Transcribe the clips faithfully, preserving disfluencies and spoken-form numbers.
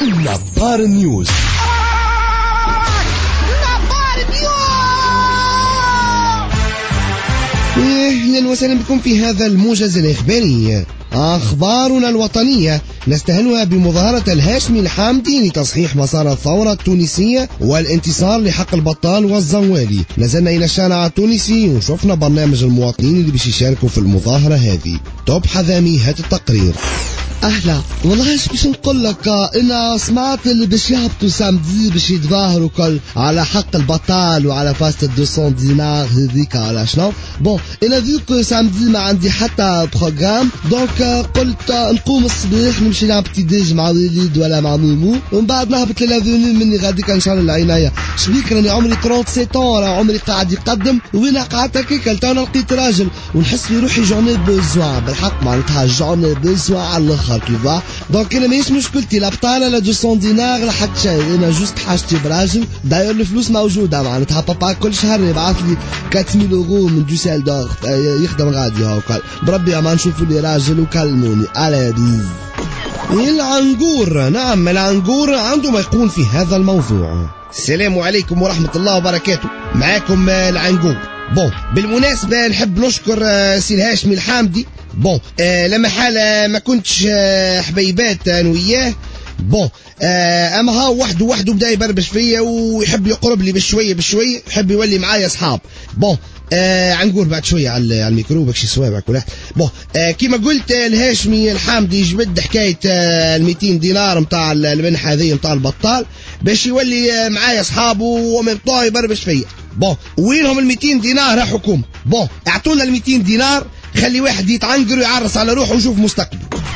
نبار نيوز. اهلا وسهلا بكم في هذا الموجز الاخباري. اخبارنا الوطنيه نستهلها بمظاهرة الهاشمي الحامدي لتصحيح مسار الثورة التونسية والانتصار لحق البطال والزنوالي. نزلنا الى الشارع التونسي وشفنا برنامج المواطنين اللي باش يشاركوا في المظاهرة هذه. توب حذامي هات التقرير. اهلا والله ايش باش نقول لك، انا سمعت اللي باش يهبطوا سامدي باش يتظاهروا كل على حق البطال وعلى فاست مئتين دينار هذيك على شنو. بون انا فيك سامدي ما عندي حتى بروغرام، دونك قلت نقوم الصباح نمشي نلعب بتي ديج مع وليد ولا مع مومو ومن بعد نهبط للافوني مني غاديك ان شاء الله العنايه. شبيك راني عمري سبعة وثلاثين، راه عمري قاعد يقدم وين قعدت هكاك انا لقيت راجل ونحس في روحي جوني بوزوا بالحق معناتها جوني بوزوا على الاخر كيفا. دونك انا ماهيش مشكلتي لا بطاله لا مئتين دينار لا حتى شيء، انا جوست حاجتي براجل. داير الفلوس موجوده معناتها بابا كل شهر يبعث لي أربعمية يورو من دوسيل دور يخدم غادي هاكا بربي ما نشوفوا لي راجل وكلموني على بيز. العنقور، نعم العنقور عنده ما يقول في هذا الموضوع. السلام عليكم ورحمة الله وبركاته، معاكم العنقور. بون بالمناسبة نحب نشكر سي الهاشمي الحامدي. بون آه لما حالة ما كنتش آه حبيبات انا وياه. بون آه اما ها وحده وحده بدا يبربش فيا ويحب يقرب لي بشويه بشويه، يحب يولي معايا اصحاب. بون آه عنقول بعد شويه على الميكرو بكشي صوابعك ولا. بون آه كيما قلت الهاشمي الحامدي جبد حكايه آه ال مئتين دينار نتاع المنحه هذه نتاع البطال باش يولي آه معايا اصحابه ومبطا يبربش فيا. بون وينهم ال مئتين دينار يا حكومه؟ بون اعطونا ال مئتين دينار خلي واحد يتعنقر ويعرس على روحه ويشوف مستقبله.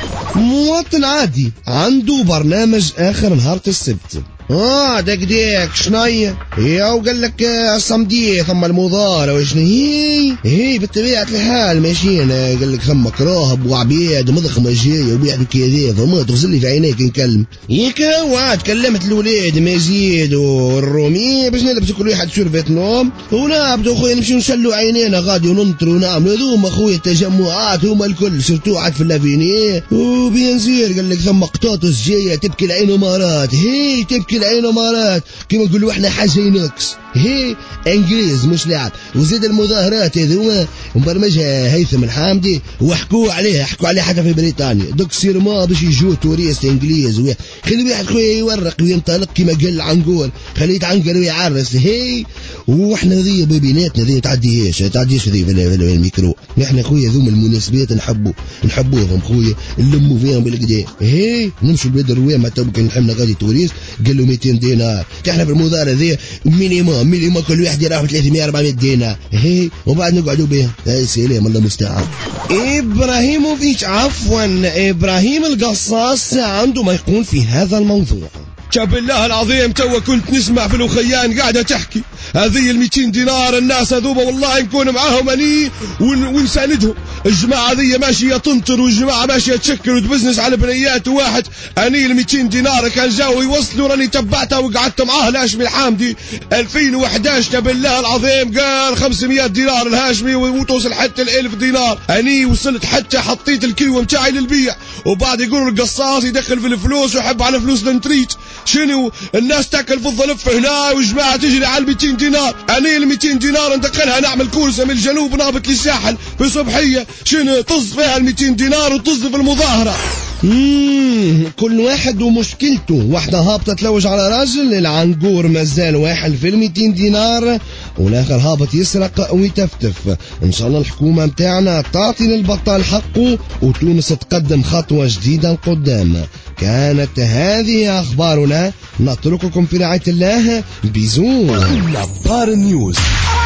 مواطن عادي عنده برنامج اخر نهار السبت. اه داك ديك شناية يا وقال لك الصمدية ثم المظاهرة وشنو هي هي بطبيعة الحال ماشيين. قال لك ثم كراهب وعبيد مضخمة جاية وبيعدوا كذا فما تغزل لي في عينيك نكلم ياك. هو كلمت الولاد مزيد والرومي باش نلبسوا كل واحد شربة نوم ونبدو خويا نمشيو نشلوا عينينا غادي وننطروا ونعملوا هذوما خويا التجمعات هما الكل سيرتو عاد في اللافيني وبينزير. قال لك ثم قطاطس جاية تبكي العين ومارات هي تبكي العين ومارات كيما نقولوا احنا حاجه نقص هي انجليز مش لعب. وزيد المظاهرات هذوما مبرمجها هيثم الحامدي وحكوا عليها حكوا عليها حتى في بريطانيا. دوك سير ما باش يجوا توريست انجليز خلي واحد خويا يورق وينطلق كيما قال العنقور خليه يتعنقر ويعرس هي. واحنا ذي بيناتنا ذي تعديهاش تعديش ذي في الميكرو. نحن خويا ذوم المناسبات نحبوا نحبوهم خويا نلموا فيهم بالكدا هي نمشوا لبلاد الروام حتى ممكن نحنا غادي توريست قالوا مئتين دينار. احنا في المظاهره ذي مينيموم مينيموم كل واحد يراهم ثلاثمية أربعمية دينار هي وبعد نقعدوا بها. يا سلام الله المستعان. ابراهيموفيتش عفوا ابراهيم القصاص عنده ما يقول في هذا الموضوع. شاب الله العظيم توا كنت نسمع في الأخيان قاعدة تحكي هذه المئتين دينار الناس هذوما والله نكون معاهم أني ونساندهم. الجماعة ذي ماشية تنطر والجماعة ماشية تشكل وتبزنس على بنيات واحد. أني المئتين دينار كان جاوا يوصلوا راني تبعتها وقعدت معاه الهاشمي الحامدي ألفين وإحدى عشر بالله العظيم قال خمسمية دينار الهاشمي وتوصل حتى الألف دينار. أني وصلت حتى حطيت الكيلو متاعي للبيع وبعد يقولوا القصاص يدخل في الفلوس ويحب على فلوس لنتريت شنو الناس تاكل في الظلف هنا والجماعة تجري على المئتين دينار. أنا المئتين دينار ندخلها نعمل كورسة من الجنوب نهبط للساحل في صبحية شنو طز فيها المئتين دينار وطز في المظاهرة. مم. كل واحد ومشكلته. واحدة هابطة تلوج على راجل العنقور مازال واحد في المئتين دينار والاخر هابط يسرق ويتفتف. ان شاء الله الحكومة متاعنا تعطي للبطال حقه وتونس تقدم خطوة جديدة قدام. كانت هذه أخبارنا نترككم في رعاية الله. بيزو. نبار نيوز.